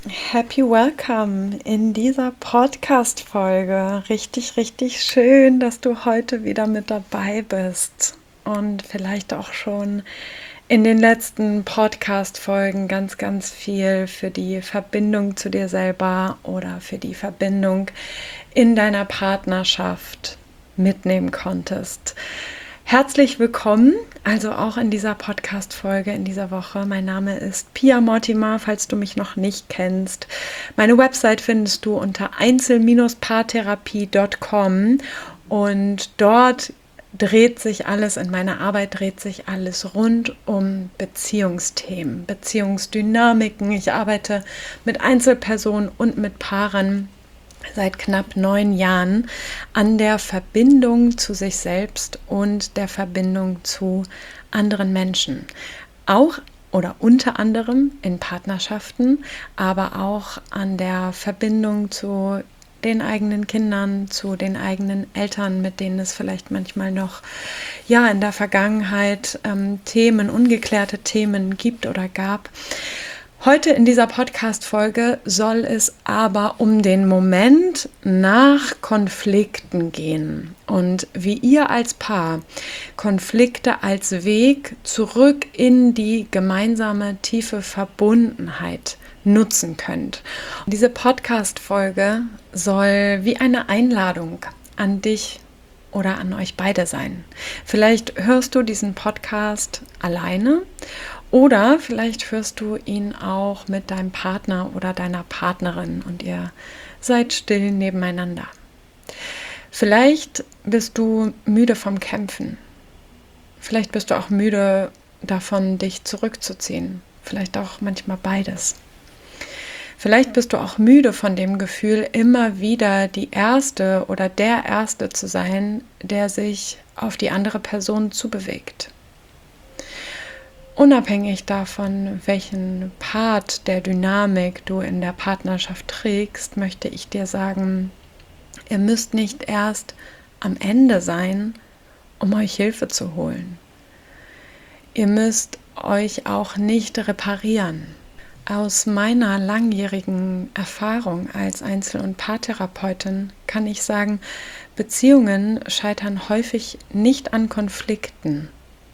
Happy Welcome in dieser Podcast-Folge. Richtig, richtig schön, dass du heute wieder mit dabei bist und vielleicht auch schon in den letzten Podcast-Folgen ganz, ganz viel für die Verbindung zu dir selber oder für die Verbindung in deiner Partnerschaft mitnehmen konntest. Herzlich willkommen, also auch in dieser Podcast-Folge in dieser Woche. Mein Name ist Pia Mortimer, falls du mich noch nicht kennst. Meine Website findest du unter einzel-paartherapie.com und dort dreht sich alles, in meiner Arbeit dreht sich alles rund um Beziehungsthemen, Beziehungsdynamiken. Ich arbeite mit Einzelpersonen und mit Paaren seit knapp 9 Jahren an der Verbindung zu sich selbst und der Verbindung zu anderen Menschen. Auch oder unter anderem in Partnerschaften, aber auch an der Verbindung zu den eigenen Kindern, zu den eigenen Eltern, mit denen es vielleicht manchmal noch in der Vergangenheit ungeklärte Themen gibt oder gab. Heute in dieser Podcast-Folge soll es aber um den Moment nach Konflikten gehen und wie ihr als Paar Konflikte als Weg zurück in die gemeinsame tiefe Verbundenheit nutzen könnt. Und diese Podcast-Folge soll wie eine Einladung an dich oder an euch beide sein. Vielleicht hörst du diesen Podcast alleine oder vielleicht hörst du ihn auch mit deinem Partner oder deiner Partnerin und ihr seid still nebeneinander. Vielleicht bist du müde vom Kämpfen. Vielleicht bist du auch müde davon, dich zurückzuziehen. Vielleicht auch manchmal beides. Vielleicht bist du auch müde von dem Gefühl, immer wieder die Erste oder der Erste zu sein, der sich auf die andere Person zubewegt. Unabhängig davon, welchen Part der Dynamik du in der Partnerschaft trägst, möchte ich dir sagen, ihr müsst nicht erst am Ende sein, um euch Hilfe zu holen. Ihr müsst euch auch nicht reparieren. Aus meiner langjährigen Erfahrung als Einzel- und Paartherapeutin kann ich sagen, Beziehungen scheitern häufig nicht an Konflikten.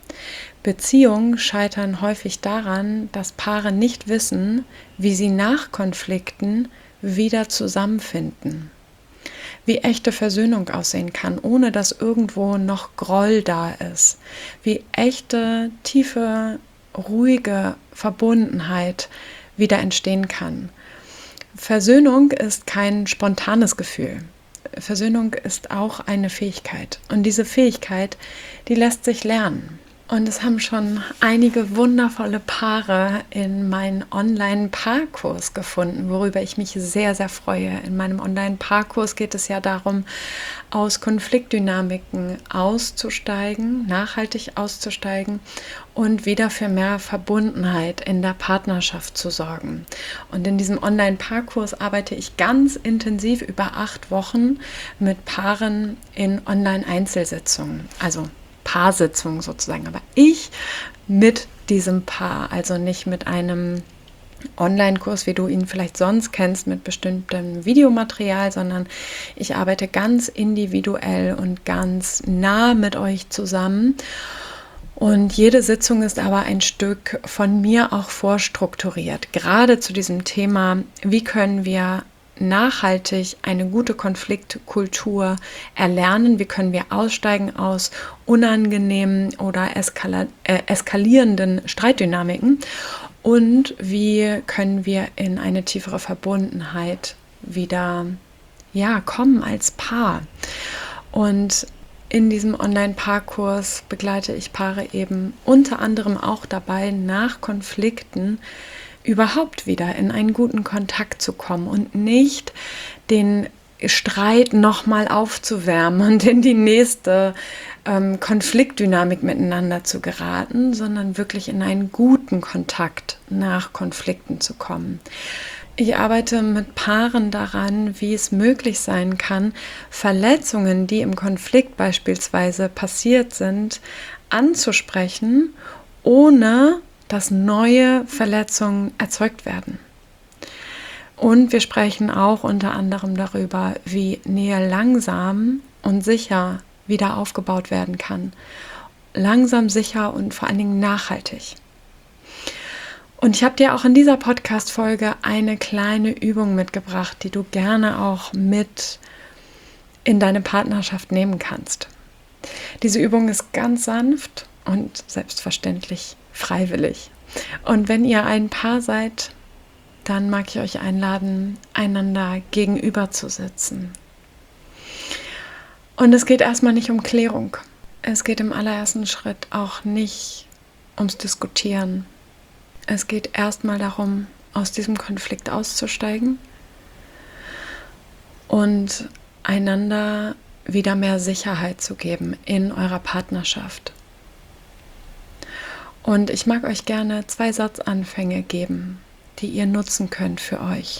Beziehungen scheitern häufig daran, dass Paare nicht wissen, wie sie nach Konflikten wieder zusammenfinden. Wie echte Versöhnung aussehen kann, ohne dass irgendwo noch Groll da ist. Wie echte, tiefe, ruhige Verbundenheit wieder entstehen kann. Versöhnung ist kein spontanes Gefühl. Versöhnung ist auch eine Fähigkeit. Und diese Fähigkeit, die lässt sich lernen. Und es haben schon einige wundervolle Paare in meinen Online-Paarkurs gefunden, worüber ich mich sehr, sehr freue. In meinem Online-Paarkurs geht es ja darum, aus Konfliktdynamiken auszusteigen, nachhaltig auszusteigen und wieder für mehr Verbundenheit in der Partnerschaft zu sorgen. Und in diesem Online-Paarkurs arbeite ich ganz intensiv über 8 Wochen mit Paaren in Online-Einzelsitzungen, also Paarsitzung sozusagen, aber ich mit diesem Paar, also nicht mit einem Online-Kurs, wie du ihn vielleicht sonst kennst, mit bestimmtem Videomaterial, sondern ich arbeite ganz individuell und ganz nah mit euch zusammen. Und jede Sitzung ist aber ein Stück von mir auch vorstrukturiert, gerade zu diesem Thema, wie können wir nachhaltig eine gute Konfliktkultur erlernen, wie können wir aussteigen aus unangenehmen oder eskalierenden Streitdynamiken und wie können wir in eine tiefere Verbundenheit wieder kommen als Paar. Und in diesem Online-Paarkurs begleite ich Paare eben unter anderem auch dabei, nach Konflikten überhaupt wieder in einen guten Kontakt zu kommen und nicht den Streit nochmal aufzuwärmen und in die nächste Konfliktdynamik miteinander zu geraten, sondern wirklich in einen guten Kontakt nach Konflikten zu kommen. Ich arbeite mit Paaren daran, wie es möglich sein kann, Verletzungen, die im Konflikt beispielsweise passiert sind, anzusprechen, ohne dass neue Verletzungen erzeugt werden. Und wir sprechen auch unter anderem darüber, wie Nähe langsam und sicher wieder aufgebaut werden kann. Langsam, sicher und vor allen Dingen nachhaltig. Und ich habe dir auch in dieser Podcast-Folge eine kleine Übung mitgebracht, die du gerne auch mit in deine Partnerschaft nehmen kannst. Diese Übung ist ganz sanft und selbstverständlich freiwillig. Und wenn ihr ein Paar seid, dann mag ich euch einladen, einander gegenüber zu sitzen. Und es geht erstmal nicht um Klärung. Es geht im allerersten Schritt auch nicht ums Diskutieren. Es geht erstmal darum, aus diesem Konflikt auszusteigen und einander wieder mehr Sicherheit zu geben in eurer Partnerschaft. Und ich mag euch gerne 2 Satzanfänge geben, die ihr nutzen könnt für euch.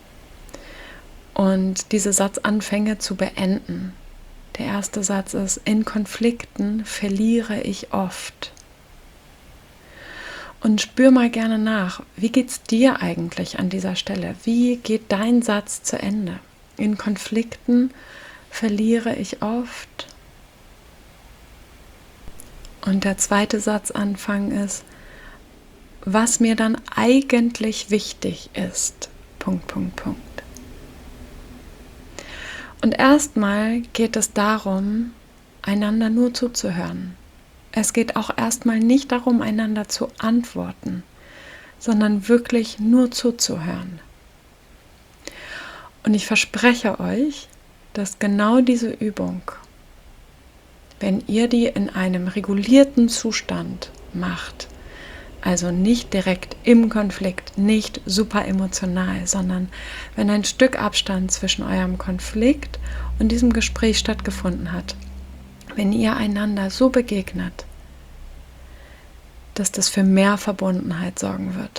Und diese Satzanfänge zu beenden. Der erste Satz ist: In Konflikten verliere ich oft. Und spür mal gerne nach, wie geht es dir eigentlich an dieser Stelle? Wie geht dein Satz zu Ende? In Konflikten verliere ich oft. Und der zweite Satzanfang ist: Was mir dann eigentlich wichtig ist. ... Und erstmal geht es darum, einander nur zuzuhören. Es geht auch erstmal nicht darum, einander zu antworten, sondern wirklich nur zuzuhören. Und ich verspreche euch, dass genau diese Übung, wenn ihr die in einem regulierten Zustand macht, also nicht direkt im Konflikt, nicht super emotional, sondern wenn ein Stück Abstand zwischen eurem Konflikt und diesem Gespräch stattgefunden hat, wenn ihr einander so begegnet, dass das für mehr Verbundenheit sorgen wird.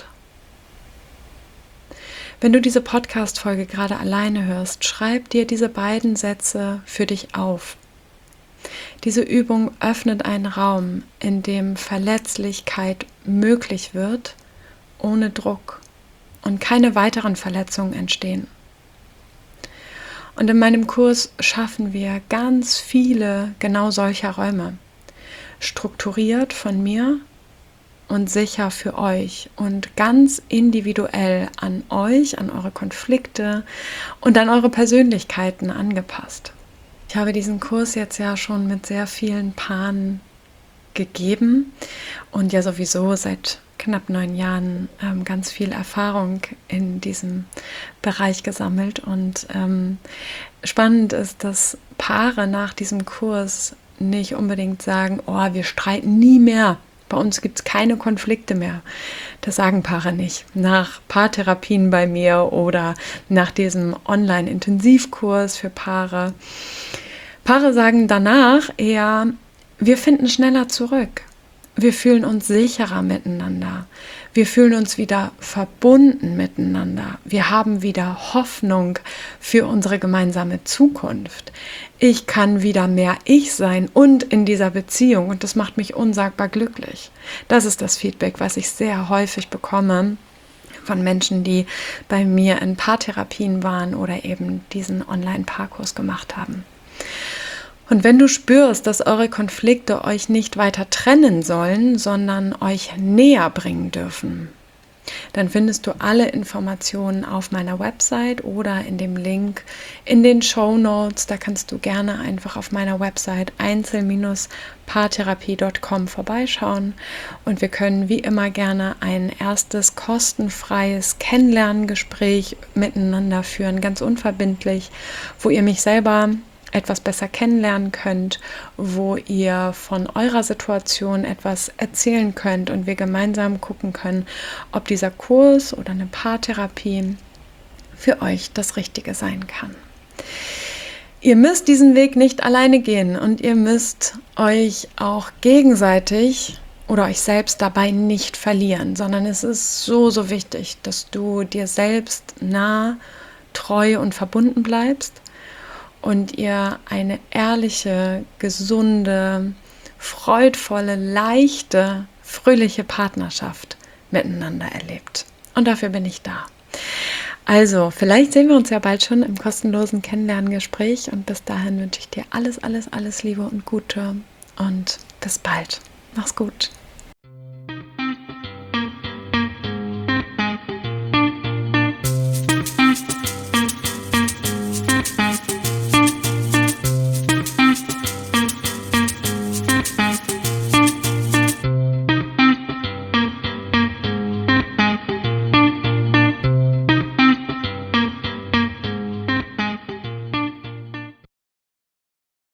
Wenn du diese Podcast-Folge gerade alleine hörst, schreib dir diese beiden Sätze für dich auf. Diese Übung öffnet einen Raum, in dem Verletzlichkeit möglich wird, ohne Druck und keine weiteren Verletzungen entstehen. Und in meinem Kurs schaffen wir ganz viele genau solcher Räume, strukturiert von mir und sicher für euch und ganz individuell an euch, an eure Konflikte und an eure Persönlichkeiten angepasst. Ich habe diesen Kurs jetzt ja schon mit sehr vielen Paaren gegeben und ja sowieso seit knapp 9 Jahren ganz viel Erfahrung in diesem Bereich gesammelt. Und spannend ist, dass Paare nach diesem Kurs nicht unbedingt sagen: Oh, wir streiten nie mehr. Bei uns gibt es keine Konflikte mehr. Das sagen Paare nicht. Nach Paartherapien bei mir oder nach diesem Online-Intensivkurs für Paare. Paare sagen danach eher: Wir finden schneller zurück. Wir fühlen uns sicherer miteinander. Wir fühlen uns wieder verbunden miteinander. Wir haben wieder Hoffnung für unsere gemeinsame Zukunft. Ich kann wieder mehr ich sein und in dieser Beziehung, und das macht mich unsagbar glücklich. Das ist das Feedback, was ich sehr häufig bekomme von Menschen, die bei mir in Paartherapien waren oder eben diesen Online-Paarkurs gemacht haben. Und wenn du spürst, dass eure Konflikte euch nicht weiter trennen sollen, sondern euch näher bringen dürfen, dann findest du alle Informationen auf meiner Website oder in dem Link in den Shownotes. Da kannst du gerne einfach auf meiner Website einzel-paartherapie.com vorbeischauen und wir können wie immer gerne ein erstes kostenfreies Kennenlerngespräch miteinander führen, ganz unverbindlich, wo ihr mich selber etwas besser kennenlernen könnt, wo ihr von eurer Situation etwas erzählen könnt und wir gemeinsam gucken können, ob dieser Kurs oder eine Paartherapie für euch das Richtige sein kann. Ihr müsst diesen Weg nicht alleine gehen und ihr müsst euch auch gegenseitig oder euch selbst dabei nicht verlieren, sondern es ist so, so wichtig, dass du dir selbst nah, treu und verbunden bleibst und ihr eine ehrliche, gesunde, freudvolle, leichte, fröhliche Partnerschaft miteinander erlebt. Und dafür bin ich da. Also, vielleicht sehen wir uns ja bald schon im kostenlosen Kennenlerngespräch und bis dahin wünsche ich dir alles, alles, alles Liebe und Gute und bis bald. Mach's gut.